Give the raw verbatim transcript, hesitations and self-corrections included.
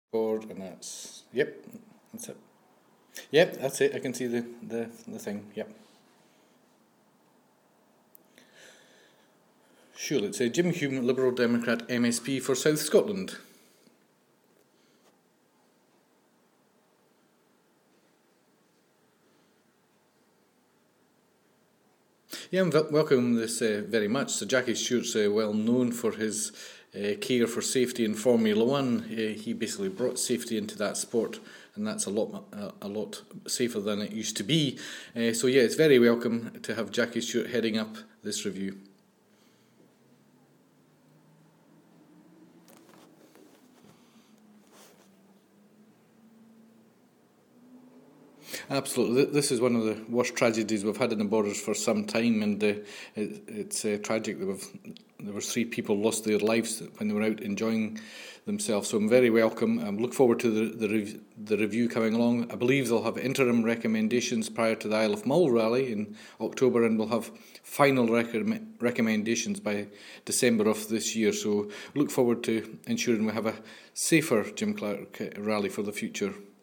Board, and that's, yep, that's it. Yep, that's it. I can see the, the, the thing, yep. Sure, it's a Jim Hume, Liberal Democrat M S P for South Scotland. Yeah, I welcome this uh, very much. So Jackie Stewart's uh, well known for his uh, care for safety in Formula One. Uh, he basically brought safety into that sport, and that's a lot a, a lot safer than it used to be. Uh, so yeah, it's very welcome to have Jackie Stewart heading up this review. Absolutely. This is one of the worst tragedies we've had in the borders for some time, and uh, it, it's uh, tragic that we've, there were three people lost their lives when they were out enjoying themselves. So I'm very welcome. I look forward to the, the, rev- the review coming along. I believe they'll have interim recommendations prior to the Isle of Mull rally in October, and we'll have final rec- recommendations by December of this year. So look forward to ensuring we have a safer Jim Clark rally for the future.